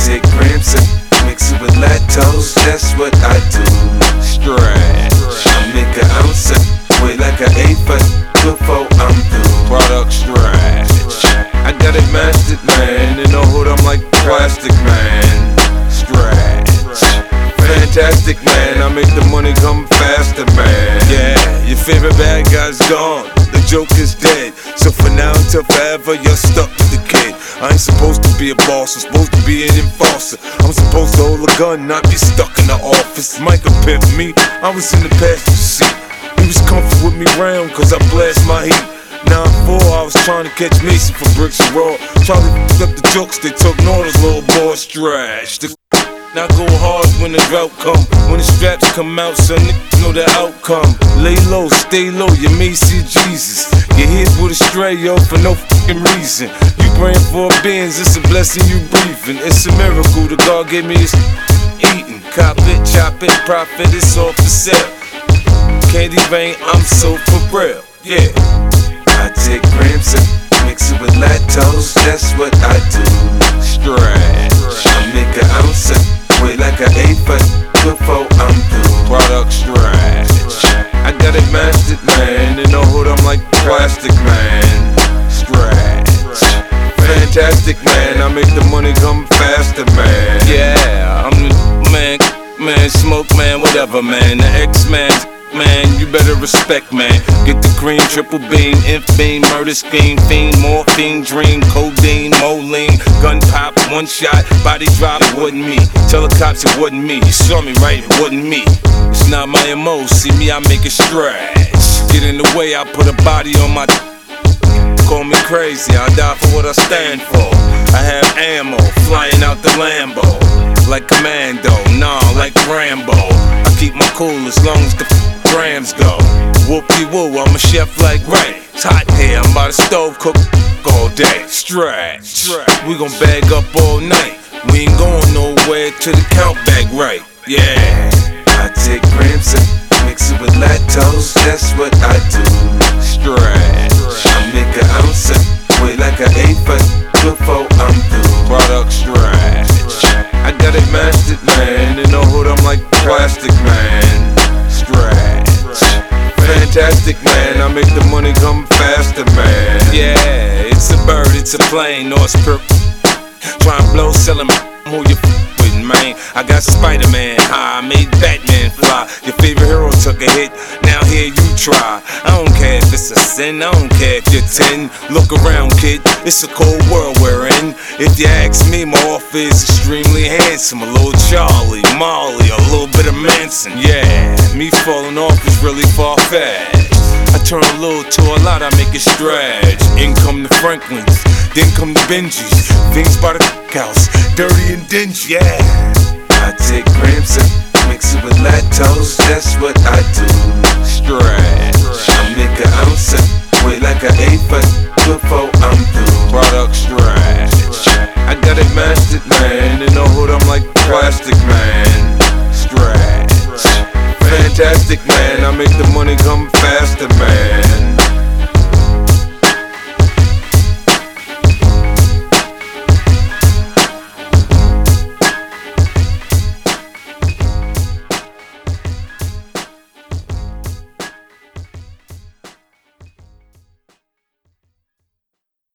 take crimson, mix it with lactose, that's what I do. Stretch. I make an ounce, weigh like an eighth before I'm through. Product stretch. I got it mastered, man. In the hood, I'm like plastic, man. Stretch. Fantastic, man. I make the money come faster, man. Yeah, your favorite bad guy's gone. The joke is dead. So for now until forever, you're stuck with the kid. I ain't supposed to be a boss, I'm supposed to be an enforcer. I'm supposed to hold a gun, not be stuck in the office. Micah pimped me, I was in the passenger seat. He was comfortable with me round, cause I blast my heat. 9-4, I was trying to catch Mason from Bricks and Raw. Charlie f***ed up the jokes, they took Norda's little boy Stretch. Now go hard when the drought come. When the straps come out, son, niggas know the outcome. Lay low, stay low, you may see Jesus. Get hit with a stray, yo, for no fucking reason. You praying for a Benz, it's a blessing you breathing. It's a miracle the God gave me his eating. Cop it, chop it, profit, it's all for sale. Candy vein, I'm so for real, yeah. I take crimson, mix it with lactose, that's what I do. Stretch. I make an ounce, weigh like an eighth before I'm through. Product stretch. I got it mastered, man. In the hood, I'm like plastic, man. Stretch. Fantastic, man. I make the money come faster, man. Yeah, I'm the man, smoke man, whatever, man. The X-Man, man, you better respect, man. Get the green, triple beam, inf beam, murder scheme, fiend, morphine, dream, codeine, moline, gun pop, one shot, body drop, it wasn't me. Tell the cops it wasn't me. You saw me right, it wasn't me. It's not my MO, see me, I make it stretch. Get in the way, I put a body on my. Call me crazy, I die for what I stand for. I have ammo, flying out the Lambo. Like Commando, nah, like Rambo. I keep my cool as long as the grams go. Whoop-de-woo, I'm a chef like Ray. It's hot here, I'm by the stove, cook all day. Stretch. We gon' bag up all night. We ain't going nowhere till the count back right. Yeah. I take crimson, mix it with lactose, that's what I do. Stretch. I make an ounce, weigh like an eighth before I'm through. Product stretch. I got it mastered, man. In the hood, I'm like plastic, man. Stretch. Fantastic, man. I make the money come faster, man. Yeah, it's a bird, it's a plane, no, it's purple. Try and blow, sell him who you with, man. I got Spider-Man high, I made Batman fly. Your favorite hero took a hit, now here you try. I don't care if it's a sin, I don't care if you're 10. Look around, kid, it's a cold world we're in. If you ask me, my offer is extremely handsome. A little Charlie, Molly, a little bit of Manson. Yeah, me falling off is really far-fetched. I turn a little to a lot, I make it stretch. In come the Franklins, then come the Benjis. Things by the house, dirty and dingy, yeah. I take crimson, mix it with lactose, that's what I do. Stretch. I make an ounce, weigh like an eighth before I'm through. Product stretch. I got it mastered, man. In the hood, I'm like plastic, man. Stretch. Fantastic, man. I make the money come faster, man.